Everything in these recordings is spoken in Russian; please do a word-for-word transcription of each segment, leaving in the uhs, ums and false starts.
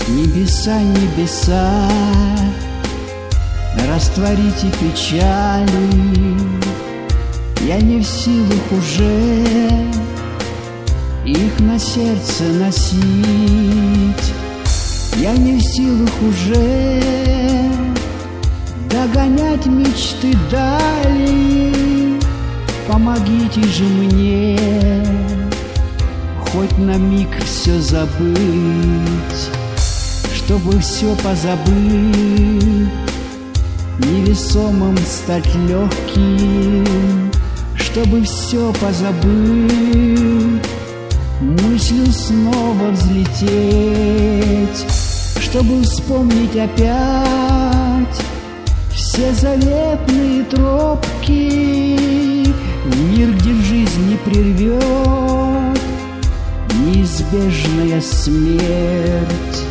Небеса, небеса, растворите печали. Я не в силах уже их на сердце носить. Я не в силах уже догонять мечты дали. Помогите же мне хоть на миг все забыть, чтобы все позабыть, невесомым стать легким, чтобы все позабыть, мыслью снова взлететь, чтобы вспомнить опять все заветные тропки в мир, где жизнь не прервет неизбежная смерть.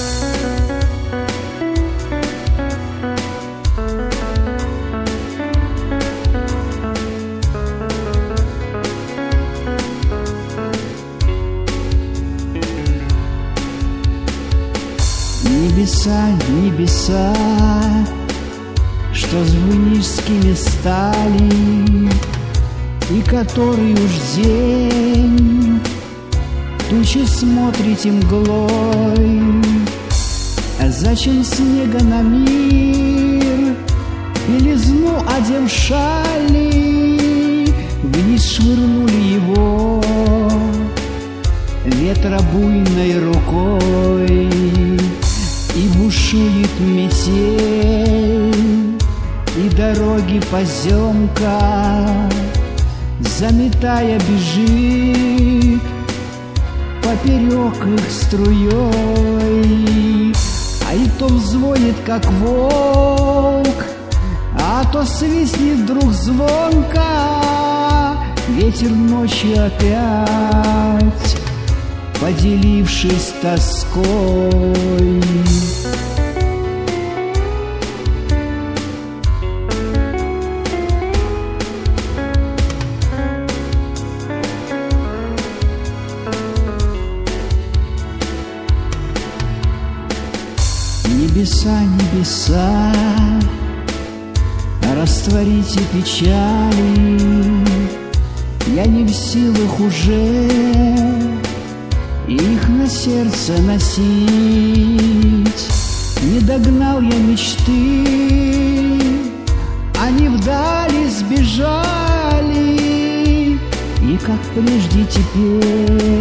Небеса, небеса, что звенишскими стали, и который уж день тучи смотрите мглой. А зачем снега на мир белизну одев шали, вниз швырнули его ветробуйной рукой. И бушует метель, и дороги поземка, заметая, бежит поперек их струей. А и то взвонит, как волк, а то свистнет вдруг звонко ветер ночью опять, поделившись тоской. Небеса, небеса, растворите печали. Я не в силах уже их на сердце носить. Не догнал я мечты, они вдали сбежали, и как прежде теперь